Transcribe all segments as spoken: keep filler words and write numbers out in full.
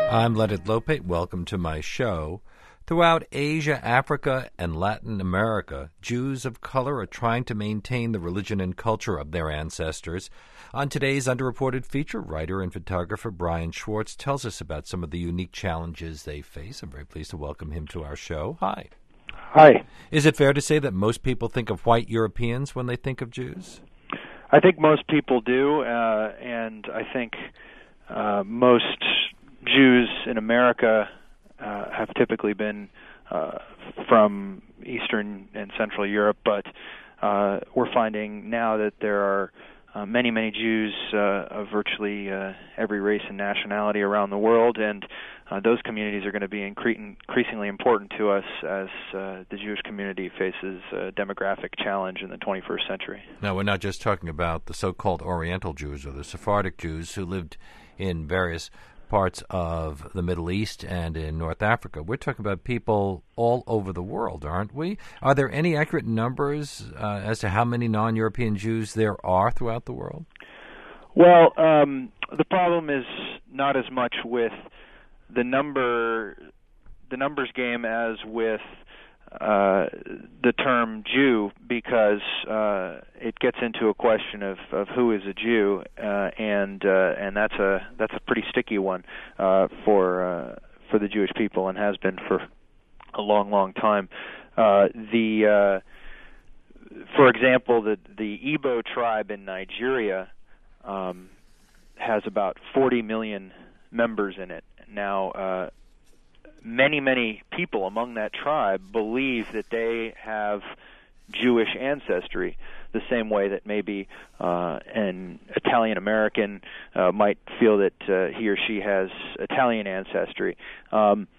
I'm Leonard Lopate. Welcome to my show. Throughout Asia, Africa, and Latin America, Jews of color are trying to maintain the religion and culture of their ancestors. On today's underreported feature, writer and photographer Brian Schwartz tells us about some of the unique challenges they face. I'm very pleased to welcome him to our show. Hi. Hi. Is it fair to say that most people think of white Europeans when they think of Jews? I think most people do, uh, and I think uh, most Jews in America uh, have typically been uh, from Eastern and Central Europe, but uh, we're finding now that there are uh, many, many Jews uh, of virtually uh, every race and nationality around the world, and uh, those communities are going to be incre- increasingly important to us as uh, the Jewish community faces a demographic challenge in the twenty-first century. Now, we're not just talking about the so-called Oriental Jews or the Sephardic Jews who lived in various parts of the Middle East and in North Africa. We're talking about people all over the world, aren't we? Are there any accurate numbers uh, as to how many non-European Jews there are throughout the world? Well, um, the problem is not as much with the number, the numbers game as with uh, the term Jew, because uh, it gets into a question of, of who is a Jew, uh, and uh, and that's a that's a pretty sticky one uh, for uh, for the Jewish people, and has been for a long, long time. Uh, the uh, for example, the the Igbo tribe in Nigeria um, has about forty million members in it now. Uh, Many, many people among that tribe believe that they have Jewish ancestry, the same way that maybe uh, an Italian American uh, might feel that uh, he or she has Italian ancestry. Um,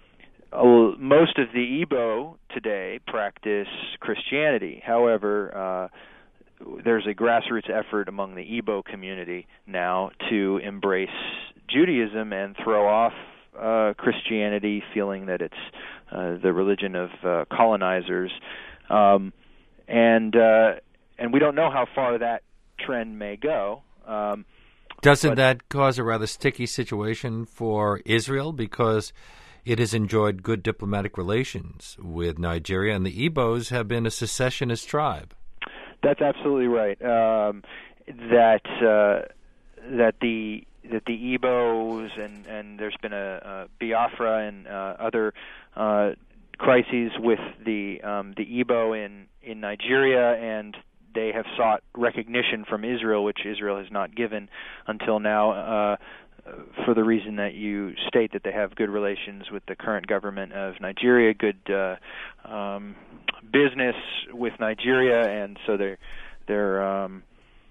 most of the Igbo today practice Christianity. However, uh, there's a grassroots effort among the Igbo community now to embrace Judaism and throw off Uh, Christianity, feeling that it's uh, the religion of uh, colonizers, um, and uh, and we don't know how far that trend may go. Um, Doesn't that cause a rather sticky situation for Israel, because it has enjoyed good diplomatic relations with Nigeria, and the Igbos have been a secessionist tribe? That's absolutely right. Um, that uh, that the that the Igbos, and, and there's been a, a Biafra and uh, other uh, crises with the um, the Igbo in, in Nigeria, and they have sought recognition from Israel, which Israel has not given until now, uh, for the reason that you state, that they have good relations with the current government of Nigeria, good uh, um, business with Nigeria, and so they're, they're um,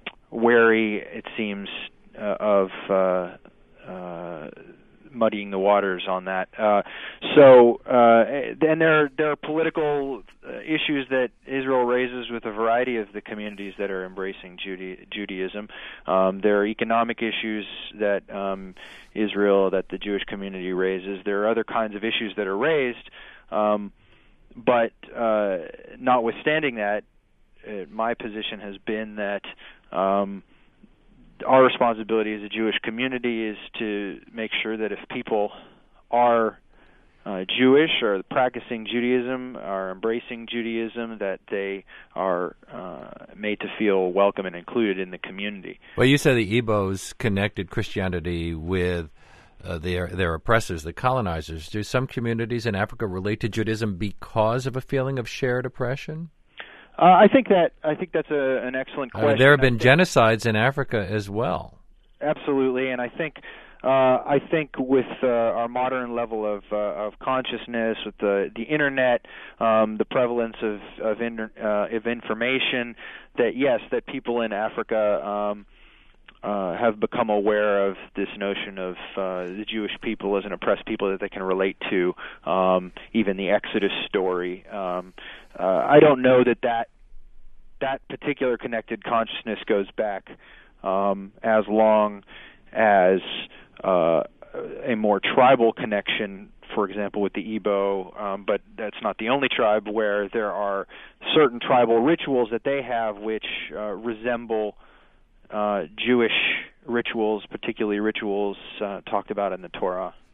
wary, it seems, Uh, of uh, uh, muddying the waters on that. Uh, so, uh, and there there are political uh, issues that Israel raises with a variety of the communities that are embracing Juda- Judaism. Um, there are economic issues that um, Israel, that the Jewish community raises. There are other kinds of issues that are raised, um, but uh, notwithstanding that, uh, my position has been that Um, our responsibility as a Jewish community is to make sure that if people are uh, Jewish or practicing Judaism, are embracing Judaism, that they are uh, made to feel welcome and included in the community. Well, you said the Igbos connected Christianity with uh, their their oppressors, the colonizers. Do some communities in Africa relate to Judaism because of a feeling of shared oppression? Uh, I think that I think that's a, an excellent question. Uh, there have been genocides in Africa as well. Absolutely, and I think uh, I think with uh, our modern level of uh, of consciousness, with the the internet, um, the prevalence of of, inter, uh, of information, that yes, that people in Africa um, uh, have become aware of this notion of uh, the Jewish people as an oppressed people that they can relate to, um, even the Exodus story. Um, uh, I don't know that, that that particular connected consciousness goes back um, as long as uh, a more tribal connection, for example, with the Igbo, um, but that's not the only tribe, where there are certain tribal rituals that they have which uh, resemble uh, Jewish rituals, particularly rituals uh, talked about in the Torah.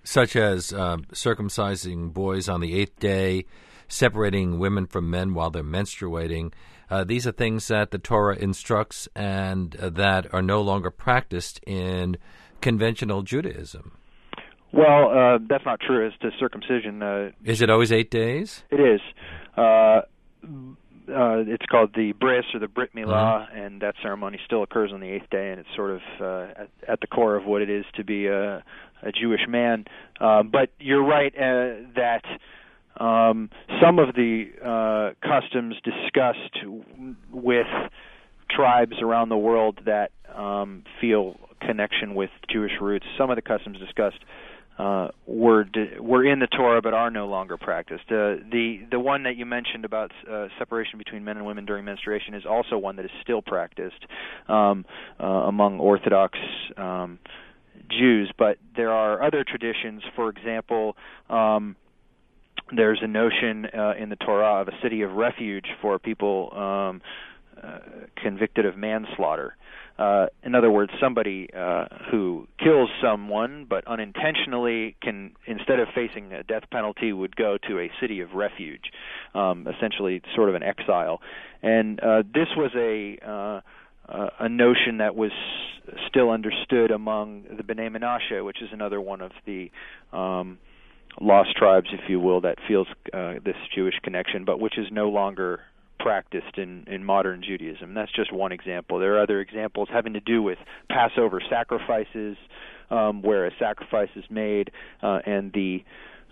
such as um, circumcising boys on the eighth day, separating women from men while they're menstruating. Uh, these are things that the Torah instructs and uh, that are no longer practiced in conventional Judaism. Well, uh, that's not true as to circumcision. Uh, is it always eight days? It is. Uh, uh, it's called the bris or the Brit Milah, mm-hmm. and that ceremony still occurs on the eighth day, and it's sort of uh, at, at the core of what it is to be a, a Jewish man. Uh, but you're right uh, that um, some of the uh, customs discussed with tribes around the world that um, feel connection with Jewish roots, some of the customs discussed Uh, were were in the Torah but are no longer practiced. Uh, the the one that you mentioned about uh, separation between men and women during menstruation is also one that is still practiced um, uh, among Orthodox um, Jews. But there are other traditions. For example, um, there's a notion uh, in the Torah of a city of refuge for people um, uh, convicted of manslaughter. Uh, in other words, somebody uh, who kills someone but unintentionally can, instead of facing a death penalty, would go to a city of refuge, um, essentially sort of an exile. And uh, this was a uh, a notion that was still understood among the Bnei Menashe, which is another one of the um, lost tribes, if you will, that feels uh, this Jewish connection, but which is no longer practiced in, in modern Judaism. That's just one example. There are other examples having to do with Passover sacrifices, um, where a sacrifice is made uh, and the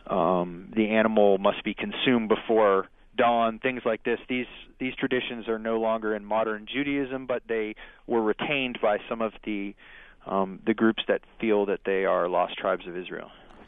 um, the animal must be consumed before dawn, things like this. These these traditions are no longer in modern Judaism, but they were retained by some of the um, the groups that feel that they are lost tribes of Israel.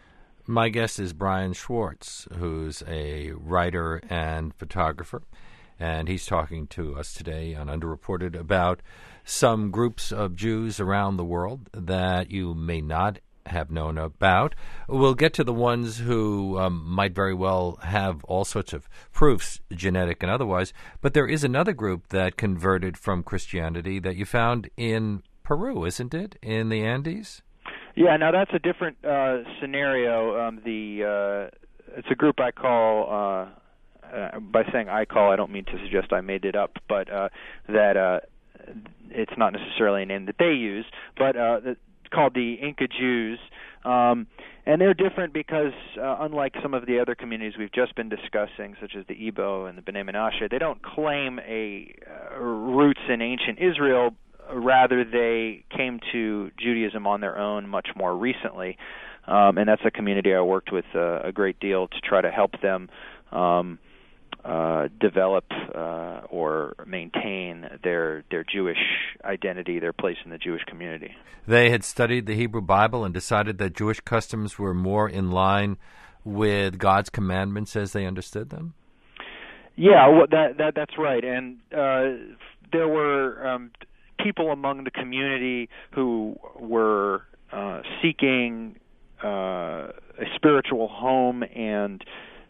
My guest is Brian Schwartz, who's a writer and photographer. And he's talking to us today on Underreported about some groups of Jews around the world that you may not have known about. We'll get to the ones who um, might very well have all sorts of proofs, genetic and otherwise. But there is another group that converted from Christianity that you found in Peru, isn't it, in the Andes? Yeah, now that's a different uh, scenario. Um, the uh, it's a group I call... Uh, Uh, by saying I call, I don't mean to suggest I made it up, but uh, that uh, it's not necessarily a name that they use, but uh, it's called the Inca Jews. Um, and they're different because, uh, unlike some of the other communities we've just been discussing, such as the Igbo and the Bnei Menashe, they don't claim a uh, roots in ancient Israel. Rather, they came to Judaism on their own much more recently. Um, and that's a community I worked with uh, a great deal to try to help them um, Uh, develop uh, or maintain their their Jewish identity, their place in the Jewish community. They had studied the Hebrew Bible and decided that Jewish customs were more in line with God's commandments as they understood them? Yeah, well, that, that that's right. And uh, there were um, people among the community who were uh, seeking uh, a spiritual home and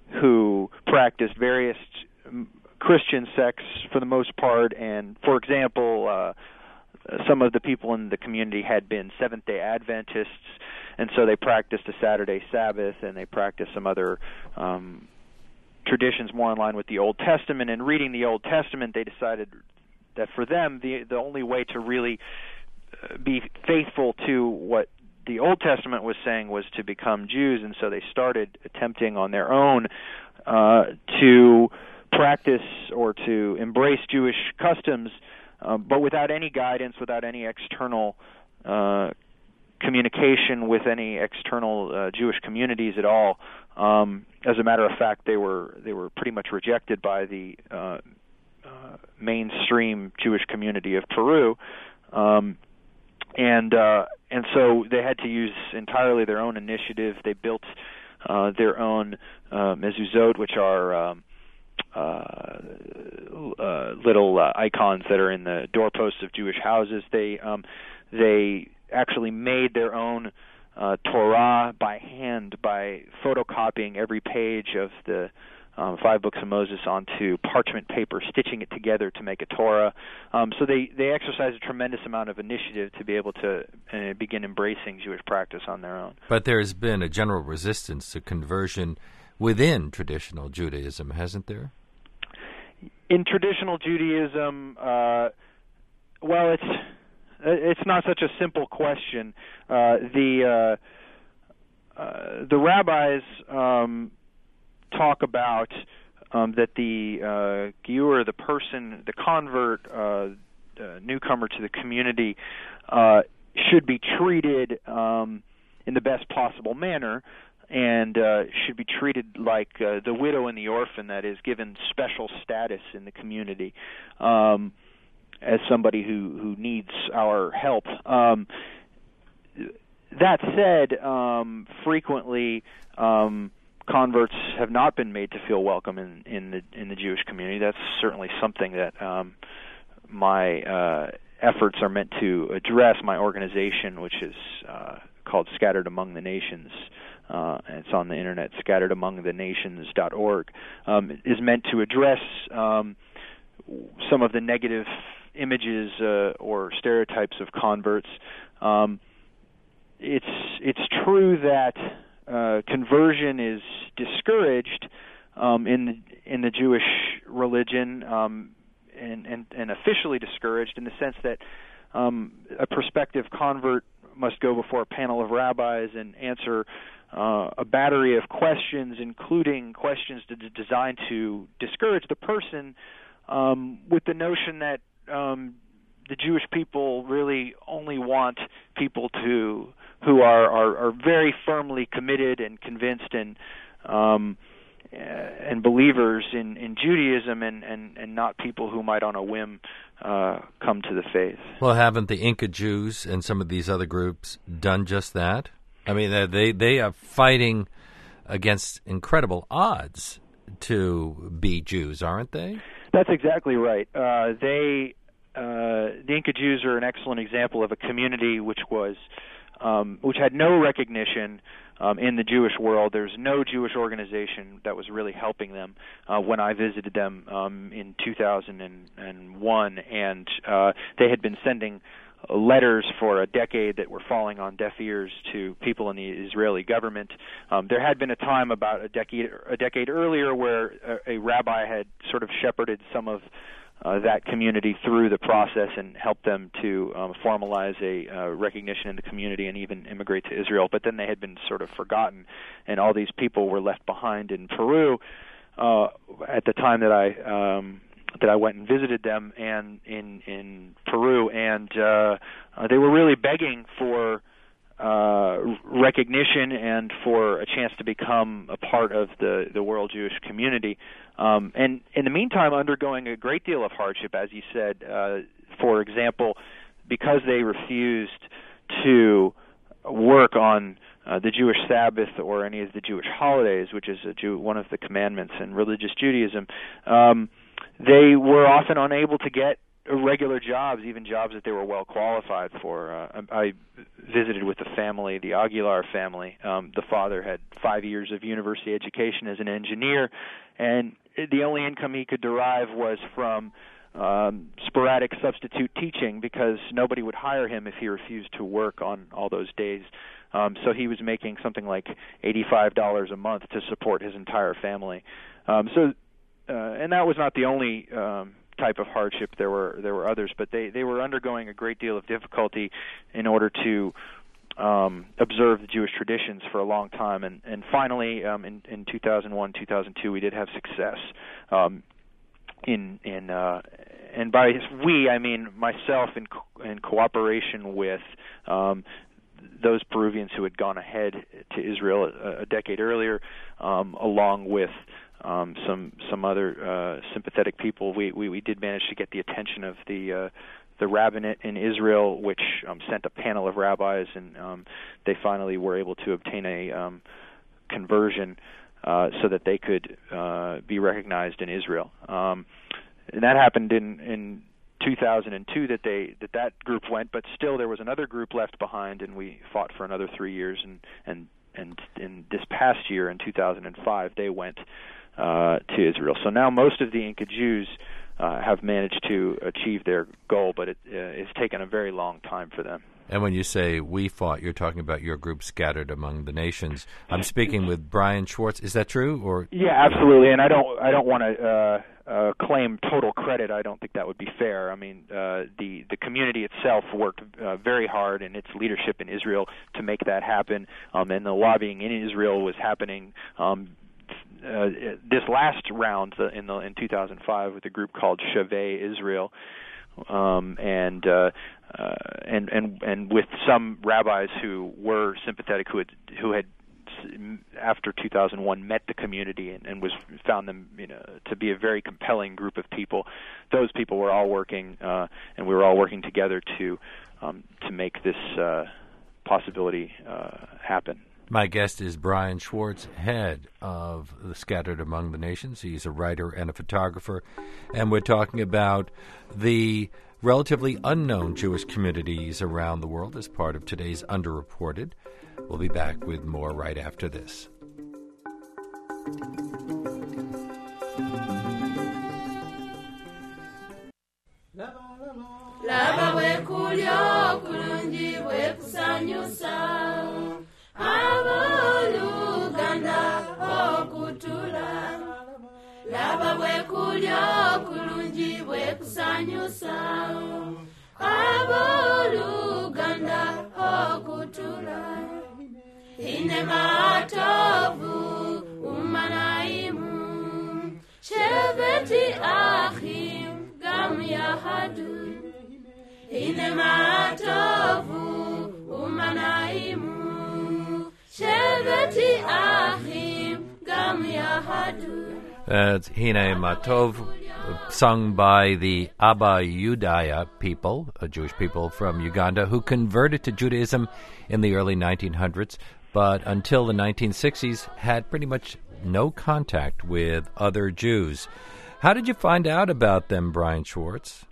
who practiced various Christian sects for the most part. And, for example, uh, some of the people in the community had been Seventh-day Adventists, and so they practiced a Saturday Sabbath, and they practiced some other um, traditions more in line with the Old Testament. And reading the Old Testament, they decided that for them, the the only way to really be faithful to what the Old Testament was saying was to become Jews, and so they started attempting on their own uh, to practice or to embrace Jewish customs, uh, but without any guidance, without any external uh, communication with any external uh, Jewish communities at all. Um, as a matter of fact, they were they were pretty much rejected by the uh, uh, mainstream Jewish community of Peru. Um, And uh, and so they had to use entirely their own initiative. They built uh, their own uh, mezuzot, which are um, uh, uh, little uh, icons that are in the doorposts of Jewish houses. They um, they actually made their own uh, Torah by hand by photocopying every page of the um, five books of Moses onto parchment paper, stitching it together to make a Torah. Um, so they, they exercise a tremendous amount of initiative to be able to uh, begin embracing Jewish practice on their own. But there's been a general resistance to conversion within traditional Judaism, hasn't there? In traditional Judaism, uh, well, it's it's not such a simple question. Uh, the uh, uh, the rabbis um, talk about um, that the uh, giur, the person, the convert, uh, the newcomer to the community, uh, should be treated um, in the best possible manner, and uh, should be treated like uh, the widow and the orphan, that is, given special status in the community um, as somebody who, who needs our help. Um, that said, um, frequently um, converts have not been made to feel welcome in, in the in the Jewish community. That's certainly something that um, my uh, efforts are meant to address. My organization, which is uh, called Scattered Among the Nations, Uh, and it's on the internet, scattered among the nations dot org, um, is meant to address um, some of the negative images uh, or stereotypes of converts. Um, it's it's true that uh, conversion is discouraged um, in the, in the Jewish religion, um, and, and and officially discouraged in the sense that um, a prospective convert must go before a panel of rabbis and answer Uh, a battery of questions, including questions to, designed to discourage the person, um, with the notion that um, the Jewish people really only want people to who are, are, are very firmly committed and convinced and um, and believers in, in Judaism, and, and, and not people who might on a whim uh, come to the faith. Well, haven't the Inca Jews and some of these other groups done just that? I mean, they they are fighting against incredible odds to be Jews, aren't they? That's exactly right. Uh, they, uh, the Inca Jews are an excellent example of a community which was, um, which had no recognition um, in the Jewish world. There's no Jewish organization that was really helping them uh, when I visited them um, in two thousand one, and uh, they had been sending letters for a decade that were falling on deaf ears to people in the Israeli government. Um, there had been a time about a decade a decade earlier where a, a rabbi had sort of shepherded some of uh, that community through the process and helped them to um, formalize a uh, recognition in the community and even immigrate to Israel. But then they had been sort of forgotten, and all these people were left behind in Peru uh, at the time that I um, that I went and visited them and in in Peru, and uh, uh, they were really begging for uh, recognition and for a chance to become a part of the, the world Jewish community. Um, and in the meantime, undergoing a great deal of hardship, as you said. Uh, for example, because they refused to work on uh, the Jewish Sabbath or any of the Jewish holidays, which is a Jew, one of the commandments in religious Judaism, um, they were often unable to get regular jobs, even jobs that they were well qualified for. Uh, I visited with the family, the Aguilar family. Um, the father had five years of university education as an engineer, and the only income he could derive was from um, sporadic substitute teaching, because nobody would hire him if he refused to work on all those days. Um, so he was making something like eighty-five dollars a month to support his entire family. Um, so, uh, and that was not the only um, type of hardship. There were there were others, but they, they were undergoing a great deal of difficulty in order to um, observe the Jewish traditions for a long time. And, and finally, um, in, in two thousand one, two thousand two, we did have success. Um, in in uh, and by we, I mean myself, in co- in cooperation with um, those Peruvians who had gone ahead to Israel a, a decade earlier, um, along with um, some some other uh, sympathetic people. We, we we did manage to get the attention of the uh, the rabbinate in Israel, which um, sent a panel of rabbis, and um, they finally were able to obtain a um, conversion uh, so that they could uh, be recognized in Israel. Um, and that happened in, in two thousand two that they that that group went, but still there was another group left behind, and we fought for another three years. And and and in this past year, in two thousand five, they went uh, to Israel. So now most of the Inca Jews uh, have managed to achieve their goal, but it, uh, it's taken a very long time for them. And when you say we fought, you're talking about your group scattered among the nations. I'm speaking with Brian Schwartz. Is that true? Or yeah, absolutely. And I don't, I don't want to uh, uh, claim total credit. I don't think that would be fair. I mean, uh, the the community itself worked uh, very hard in its leadership in Israel to make that happen. Um, and the lobbying in Israel was happening. Um, uh, this last round uh, in the in two thousand five with a group called Shavei Israel. Um, and uh, uh, and and and with some rabbis who were sympathetic, who had who had after two thousand one met the community and, and was found them, you know, to be a very compelling group of people. Those people were all working, uh, and we were all working together to um, to make this uh, possibility uh, happen. My guest is Brian Schwartz, head of the Scattered Among the Nations. He's a writer and a photographer, and we're talking about the relatively unknown Jewish communities around the world as part of today's Underreported. We'll be back with more right after this. Laba wekulyo kulungi wekusanyusa aboluganda okutula laba wekulyo kulungi wekusanyusa aboluganda okutula ine matovu umanaimu sheveti achim gam yahadu ine matovu umanaimu sheveti achim gam yahadu. That's Hine Matov, sung by the Abba Yudaya people, a Jewish people from Uganda, who converted to Judaism in the early nineteen hundreds, but until the nineteen sixties had pretty much no contact with other Jews. How did you find out about them, Brian Schwartz?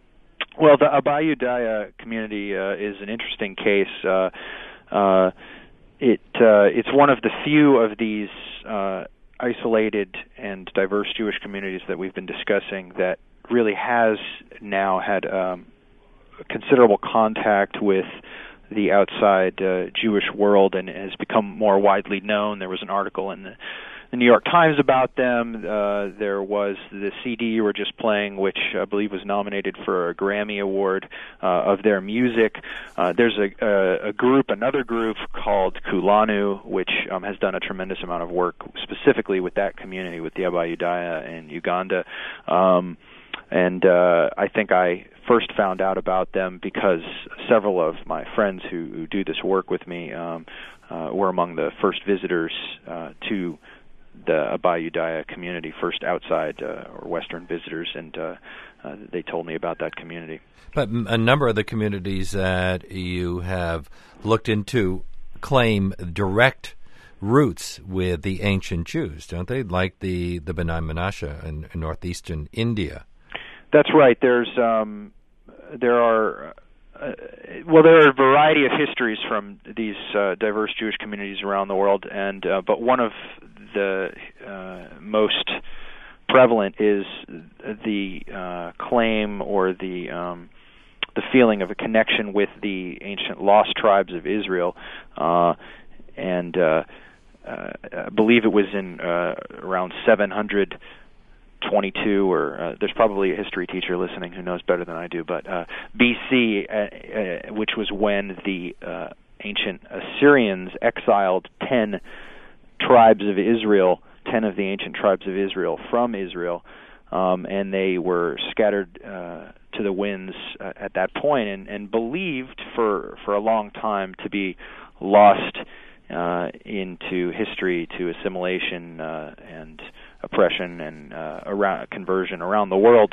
Well, the Abba Yudaya community uh, is an interesting case. Uh, uh, it uh, it's one of the few of these uh, isolated and diverse Jewish communities that we've been discussing that really has now had um, considerable contact with the outside uh, Jewish world and has become more widely known. There was an article in the The New York Times about them. Uh, there was the C D you were just playing, which I believe was nominated for a Grammy Award uh, of their music. Uh, there's a, a, a group, another group called Kulanu, which um, has done a tremendous amount of work specifically with that community, with the Abba Yudaya in Uganda. Um, and uh, I think I first found out about them because several of my friends who, who do this work with me um, uh, were among the first visitors uh, to the Abba Yudaya community, first outside uh, or Western visitors, and uh, uh, they told me about that community. But a number of the communities that you have looked into claim direct roots with the ancient Jews, don't they? Like the, the B'nai Menashe in, in northeastern India. That's right. There's um, there are uh, well, there are a variety of histories from these uh, diverse Jewish communities around the world, and uh, but one of the uh, most prevalent is the uh, claim or the um, the feeling of a connection with the ancient lost tribes of Israel, uh, and uh, uh, I believe it was in uh, around seven hundred twenty-two, or uh, there's probably a history teacher listening who knows better than I do, but uh, B C, uh, uh, which was when the uh, ancient Assyrians exiled ten tribes of Israel, ten of the ancient tribes of Israel from Israel, um, and they were scattered uh, to the winds uh, at that point, and, and believed for for a long time to be lost uh, into history, to assimilation uh, and oppression and uh, around conversion around the world.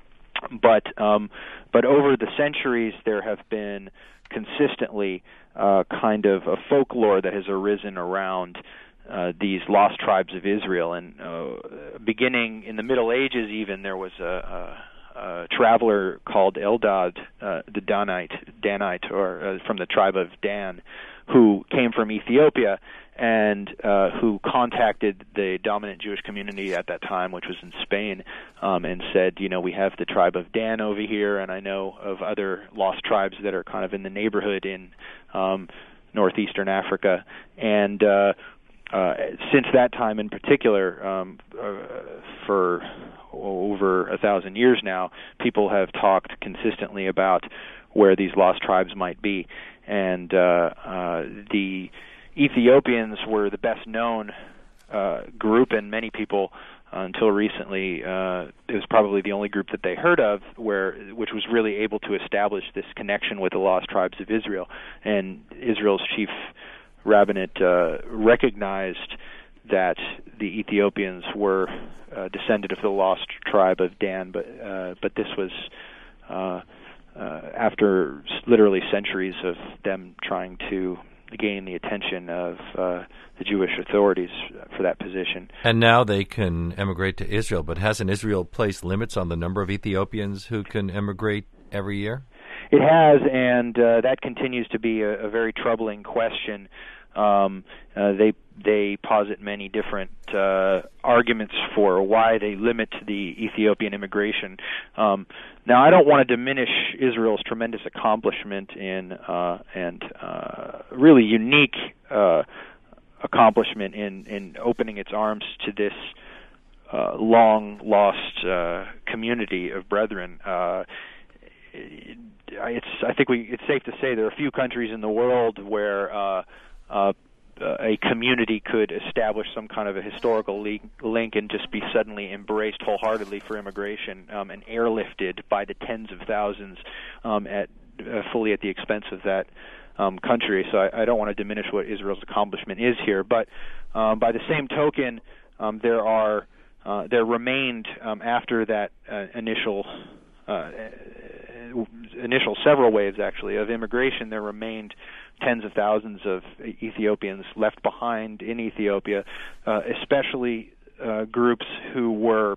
But um, but over the centuries, there have been consistently uh, kind of a folklore that has arisen around Uh, these lost tribes of Israel, and uh, beginning in the Middle Ages, even there was a, a, a traveler called Eldad, uh, the Danite, Danite, or uh, from the tribe of Dan, who came from Ethiopia and uh, who contacted the dominant Jewish community at that time, which was in Spain, um, and said, you know, we have the tribe of Dan over here, and I know of other lost tribes that are kind of in the neighborhood in um, northeastern Africa. And uh, uh, since that time in particular, um, uh, for over a thousand years now, people have talked consistently about where these lost tribes might be. And uh, uh, the Ethiopians were the best known uh, group, and many people uh, until recently uh, it was probably the only group that they heard of where which was really able to establish this connection with the lost tribes of Israel. And Israel's chief rabbinate uh, recognized that the Ethiopians were uh, descended of the lost tribe of Dan, but uh, but this was uh, uh, after literally centuries of them trying to gain the attention of uh, the Jewish authorities for that position. And now they can emigrate to Israel, but hasn't Israel placed limits on the number of Ethiopians who can emigrate every year? It has, and uh, that continues to be a, a very troubling question. Um, uh, they they posit many different uh, arguments for why they limit the Ethiopian immigration. Um, now, I don't want to diminish Israel's tremendous accomplishment in uh, and uh, really unique uh, accomplishment in, in opening its arms to this uh, long-lost uh, community of brethren. Uh, it's I think we it's safe to say there are a few countries in the world where uh, uh, a community could establish some kind of a historical link and just be suddenly embraced wholeheartedly for immigration um, and airlifted by the tens of thousands um, at uh, fully at the expense of that um, country. So I, I don't want to diminish what Israel's accomplishment is here, but um, by the same token, um, there are uh, there remained um, after that uh, initial. Uh, initial several waves, actually, of immigration, there remained tens of thousands of Ethiopians left behind in Ethiopia, uh, especially uh, groups who were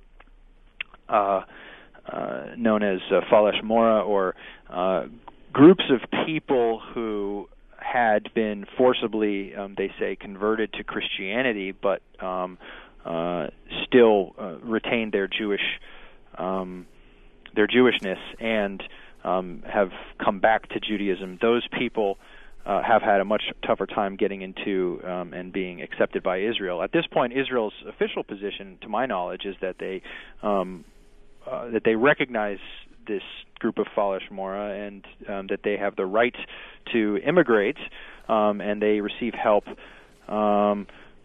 uh, uh, known as uh, Falesh Mora, or uh, groups of people who had been forcibly, um, they say, converted to Christianity, but um, uh, still uh, retained their Jewish um, their Jewishness and um, have come back to Judaism. Those people uh, have had a much tougher time getting into um, and being accepted by Israel. At this point, Israel's official position, to my knowledge, is that they um, uh, that they recognize this group of Falesh Mora and um, that they have the right to immigrate, um, and they receive help um,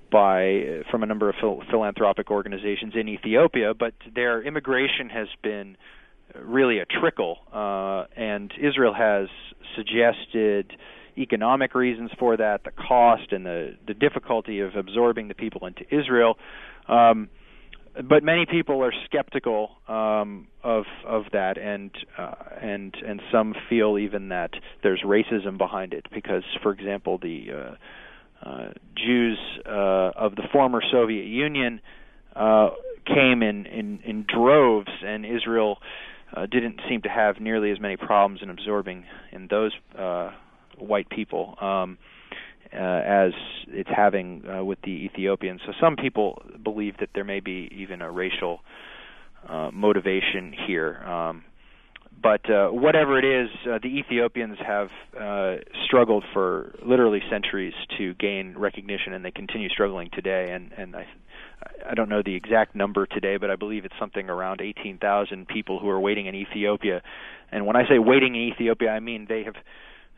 by from a number of phil- philanthropic organizations in Ethiopia. But their immigration has been really a trickle, uh, and Israel has suggested economic reasons for that, the cost and the, the difficulty of absorbing the people into Israel. Um, but many people are skeptical um, of of that, and uh, and and some feel even that there's racism behind it, because, for example, the uh, uh, Jews uh, of the former Soviet Union uh, came in, in, in droves, and Israel Uh, didn't seem to have nearly as many problems in absorbing in those uh, white people um, uh, as it's having uh, with the Ethiopians. So some people believe that there may be even a racial uh, motivation here. Um, but uh, whatever it is, uh, the Ethiopians have uh, struggled for literally centuries to gain recognition, and they continue struggling today. And, and I I don't know the exact number today, but I believe it's something around eighteen thousand people who are waiting in Ethiopia. And when I say waiting in Ethiopia, I mean they have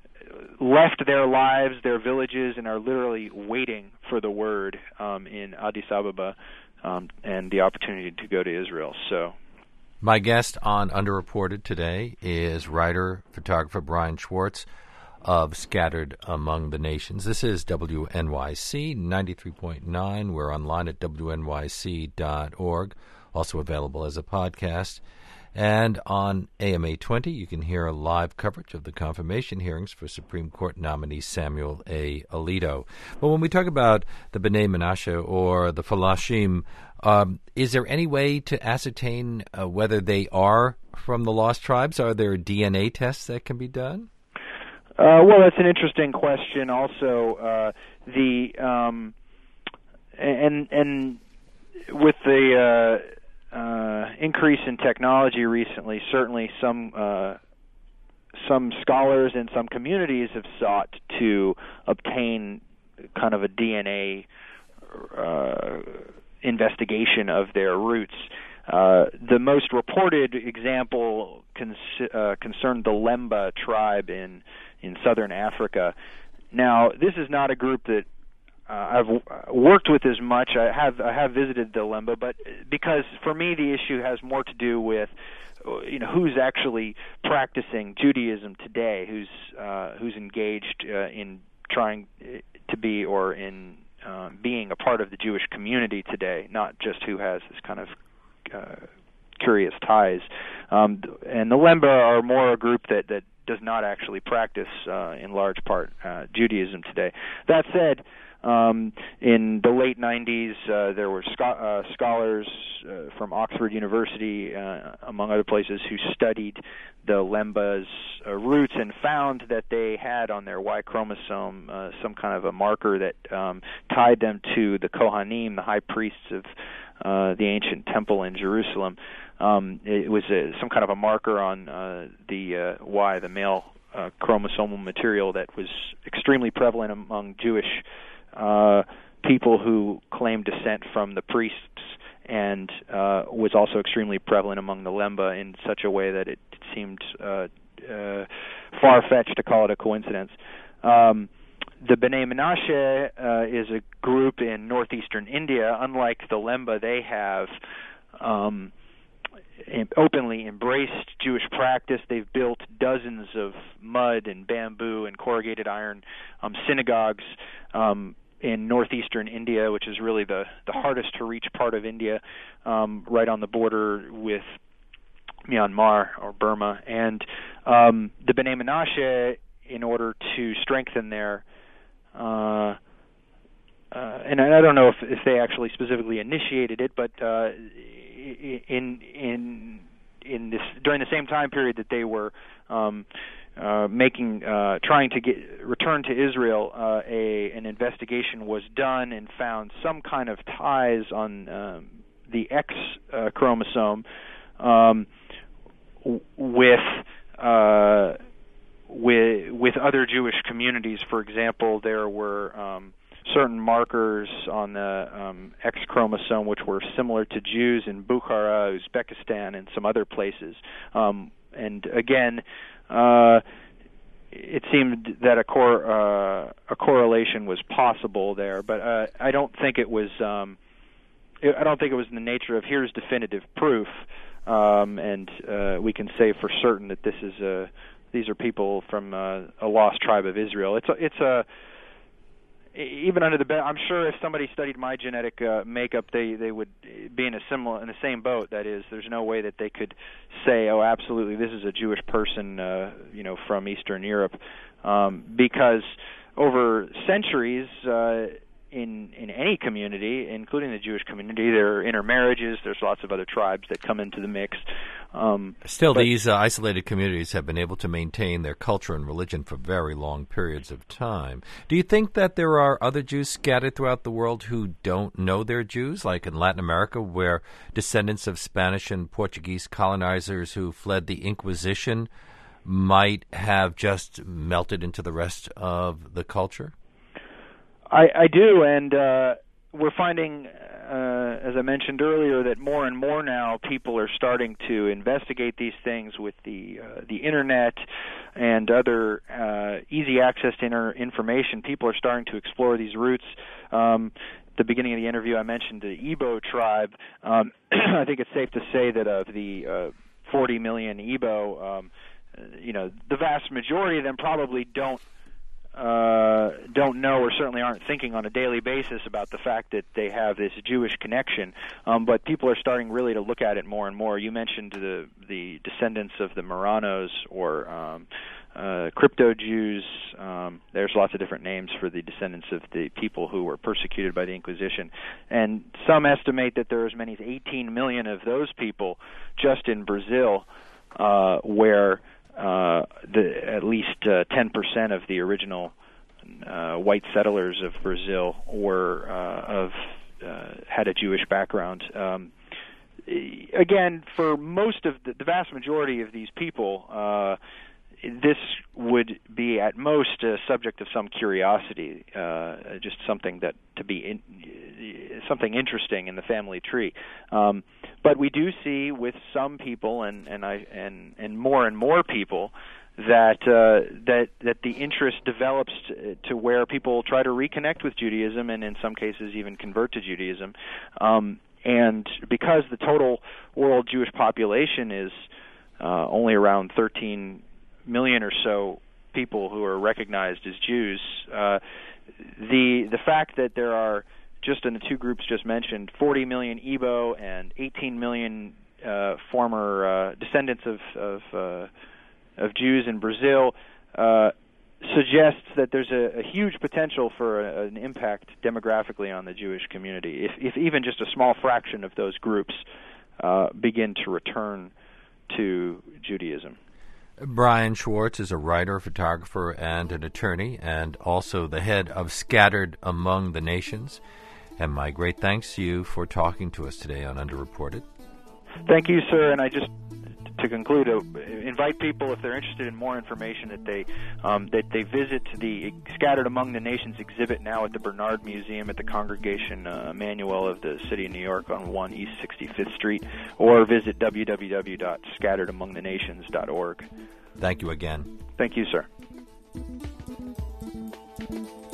left their lives, their villages, and are literally waiting for the word um, in Addis Ababa um, and the opportunity to go to Israel. So, my guest on Underreported today is writer, photographer Brian Schwartz of Scattered Among the Nations. This is W N Y C ninety-three point nine. We're online at W N Y C dot org, also available as a podcast. And on A M eight twenty, you can hear a live coverage of the confirmation hearings for Supreme Court nominee Samuel A. Alito. But when we talk about the B'nai Menashe or the Falashim, um, is there any way to ascertain uh, whether they are from the lost tribes? Are there D N A tests that can be done? Uh, well, that's an interesting question. Also, uh, the um, and and with the uh, uh, increase in technology recently, certainly some uh, some scholars and some communities have sought to obtain kind of a D N A uh, investigation of their roots. Uh, the most reported example cons- uh, concerned the Lemba tribe in in southern Africa. Now, this is not a group that uh, I've w- worked with as much. I have I have visited the Lemba, but because for me the issue has more to do with you know who's actually practicing Judaism today, who's uh, who's engaged uh, in trying to be or in uh, being a part of the Jewish community today, not just who has this kind of uh, curious ties. Um, and the Lemba are more a group that that does not actually practice, uh, in large part, uh, Judaism today. That said, um, in the late nineties, uh, there were scho- uh, scholars uh, from Oxford University, uh, among other places, who studied the Lemba's uh, roots and found that they had on their Y chromosome uh, some kind of a marker that um, tied them to the Kohanim, the high priests of uh, the ancient temple in Jerusalem. Um, it was a, some kind of a marker on uh, the uh, Y, the male uh, chromosomal material that was extremely prevalent among Jewish uh, people who claimed descent from the priests, and uh, was also extremely prevalent among the Lemba in such a way that it seemed uh, uh, far-fetched to call it a coincidence. Um, the B'nai Menashe uh, is a group in northeastern India. Unlike the Lemba, they have um, openly embraced Jewish practice. They've built dozens of mud and bamboo and corrugated iron um, synagogues um, in northeastern India, which is really the, the hardest to reach part of India, um, right on the border with Myanmar or Burma. And um, the B'nai Menashe, in order to strengthen their uh, uh, and I don't know if, if they actually specifically initiated it, but uh, in in in this during the same time period that they were um, uh, making uh, trying to get return to Israel, uh, a an investigation was done and found some kind of ties on um, the X uh, chromosome um, with uh, with with other Jewish communities. For example, there were um, certain markers on the um, X chromosome which were similar to Jews in Bukhara, Uzbekistan, and some other places. Um, and again, uh, it seemed that a cor- uh, a correlation was possible there, but uh, I don't think it was. Um, I don't think it was in the nature of here's definitive proof, um, and uh, we can say for certain that this is a. These are people from uh, a lost tribe of Israel. It's a, it's a even under the be- I'm sure if somebody studied my genetic uh, makeup, they, they would be in a similar in the same boat. That is, there's no way that they could say, oh, absolutely, this is a Jewish person, uh, you know, from Eastern Europe, um, because over centuries. Uh, In, in any community, including the Jewish community, there are intermarriages. There's lots of other tribes that come into the mix. Um, Still, but, these uh, isolated communities have been able to maintain their culture and religion for very long periods of time. Do you think that there are other Jews scattered throughout the world who don't know they're Jews, like in Latin America, where descendants of Spanish and Portuguese colonizers who fled the Inquisition might have just melted into the rest of the culture? I, I do, and uh, we're finding, uh, as I mentioned earlier, that more and more now people are starting to investigate these things with the uh, the internet and other uh, easy access to inter- information. People are starting to explore these roots. Um, at the beginning of the interview, I mentioned the Igbo tribe. Um, I think it's safe to say that of the uh, forty million Igbo, um, you know, the vast majority of them probably don't. Uh, don't know or certainly aren't thinking on a daily basis about the fact that they have this Jewish connection, um, but people are starting really to look at it more and more. You mentioned the the descendants of the Marranos or um, uh, crypto Jews. Um, there's lots of different names for the descendants of the people who were persecuted by the Inquisition, and some estimate that there are as many as eighteen million of those people just in Brazil, uh, where uh, the, at least uh, ten percent of the original uh, white settlers of Brazil were uh, of uh, had a Jewish background. Um, again, for most of the, the vast majority of these people, uh, this would be at most a subject of some curiosity, uh, just something that to be in, something interesting in the family tree. Um, but we do see with some people, and, and I and and more and more people, that uh, that that the interest develops to, to where people try to reconnect with Judaism, and in some cases even convert to Judaism. Um, and because the total world Jewish population is uh, only around thirteen million or so people who are recognized as Jews, uh, the the fact that there are, just in the two groups just mentioned, forty million Igbo and eighteen million uh, former uh, descendants of of, uh, of Jews in Brazil uh, suggests that there's a, a huge potential for a, an impact demographically on the Jewish community, if, if even just a small fraction of those groups uh, begin to return to Judaism. Brian Schwartz is a writer, photographer, and an attorney, and also the head of Scattered Among the Nations. And my great thanks to you for talking to us today on Underreported. Thank you, sir. And I just, to conclude, uh, invite people, if they're interested in more information, that they um, that they visit the Scattered Among the Nations exhibit now at the Bernard Museum at the Congregation uh, Emmanuel of the City of New York on one East sixty-fifth Street, or visit w w w dot scattered among the nations dot org. Thank you again. Thank you, sir.